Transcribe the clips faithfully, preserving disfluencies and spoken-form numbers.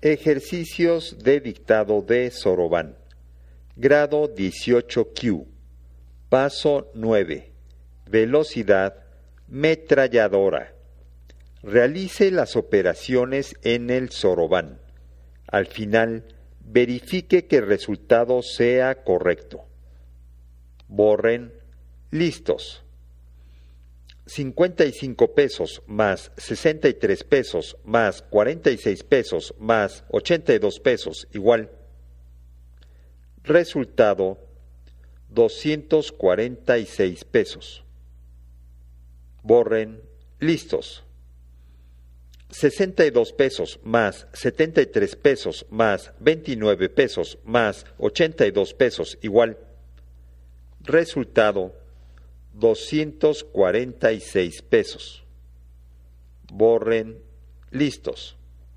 Ejercicios de dictado de Soroban. Grado dieciocho Q. Paso nueve. Velocidad metralladora. Realice las operaciones en el Soroban. Al final, verifique que el resultado sea correcto. Borren. Listos. cincuenta y cinco pesos más sesenta y tres pesos más cuarenta y seis pesos más ochenta y dos pesos igual. Resultado: doscientos cuarenta y seis pesos. Borren. Listos. sesenta y dos pesos más setenta y tres pesos más veintinueve pesos más ochenta y dos pesos igual. Resultado: doscientos cuarenta y seis pesos. Borren. Listos.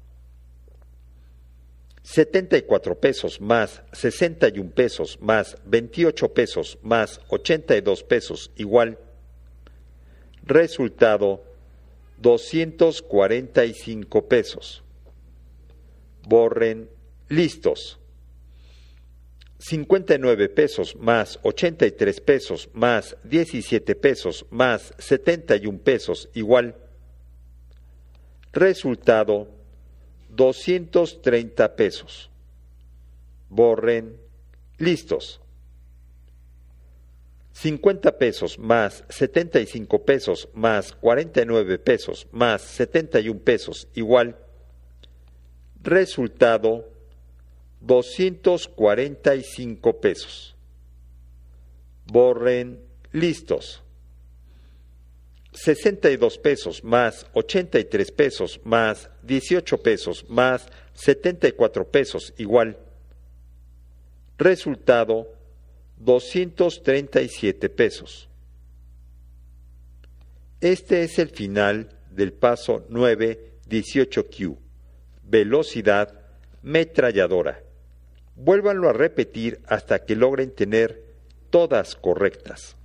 setenta y cuatro pesos más sesenta y un pesos más veintiocho pesos más ochenta y dos pesos igual. Resultado: doscientos cuarenta y cinco pesos. Borren. Listos. cincuenta y nueve pesos más ochenta y tres pesos más diecisiete pesos más setenta y un pesos igual. Resultado: doscientos treinta pesos. Borren. Listos. cincuenta pesos más setenta y cinco pesos más cuarenta y nueve pesos más setenta y un pesos igual. Resultado: doscientos cuarenta y cinco pesos. Borren. Listos. sesenta y dos pesos más ochenta y tres pesos más dieciocho pesos más setenta y cuatro pesos igual. Resultado: doscientos treinta y siete pesos. Este es el final del paso nueve dieciocho Q. Velocidad metralladora. Vuélvanlo a repetir hasta que logren tener todas correctas.